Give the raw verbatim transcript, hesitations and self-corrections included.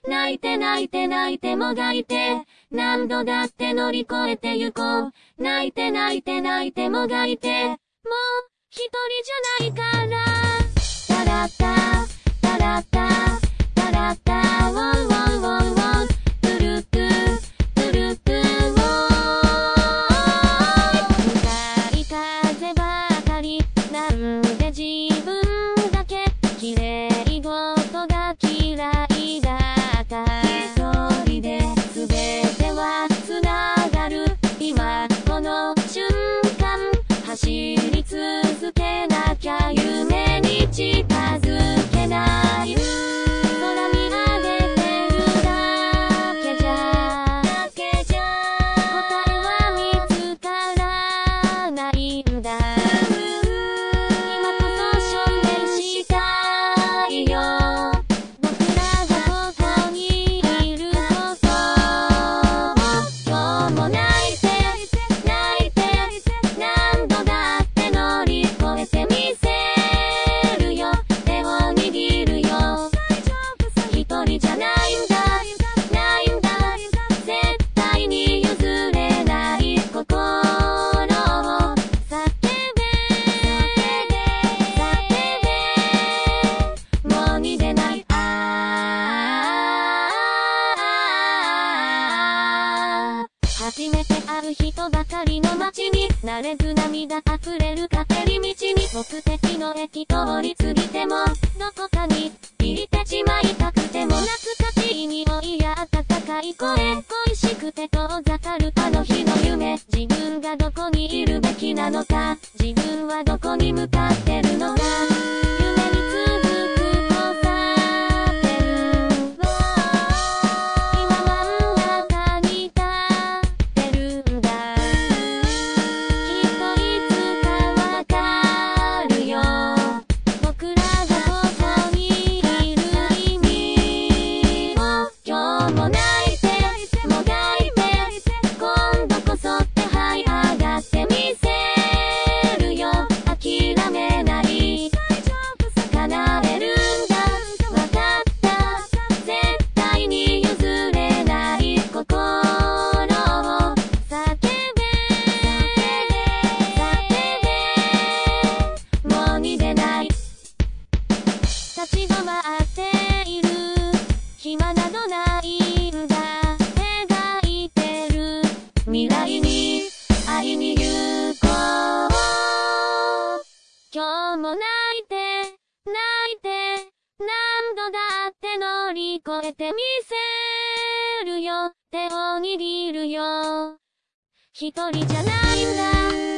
泣いて泣いて泣いてもがいて、何度だって乗り越えてゆこう。泣いて泣いて泣いてもがいて、もう一人じゃないから。タラッタ、タラッタ、タラッタ、ウォンウォンウォンウォン、トゥルトゥ、トゥルトゥ、ウォーイ。向かい風ばかり、なんで自分だけ、綺麗事が嫌いだった。一人で全ては繋がる。今この瞬間、走り続けなきゃ夢に近づけない。空見上げてるだけじゃ、だけじゃ答えは見つからないんだ。今こそ証明したいよ。僕らがここにいることを。今日も泣いて泣いて何度だって乗り越えてみせるよ。手を握るよ。一人じゃないんだないんだ。絶対に譲れない心を叫べ叫べ。もう逃げない。ああ初めて会う人ばかりの街に慣れず涙溢れる帰り道に、目的の駅通り過ぎてもどこかに行ってしまいたくても、懐かしい匂いや温かい声、恋しくて遠ざかるあの日の夢。自分がどこにいるべきなのか、自分はどこに向かってるのか、夢に続く交差点を今真ん中に立ってるんだ。きっといつかわかるよ。僕らがここにいる意味を。今日も泣いてもがいて、今度こそって這い上がってみせるよ。諦めない。叶えるんだ。わかった。絶対に譲れない心を叫べ叫べ。もう逃げない。立ち止まっている暇などないんだ。描いてる未来に会いに行こう。今日も泣いて泣いて何度だって乗り越えてみせるよ。手を握るよ。一人じゃないんだ。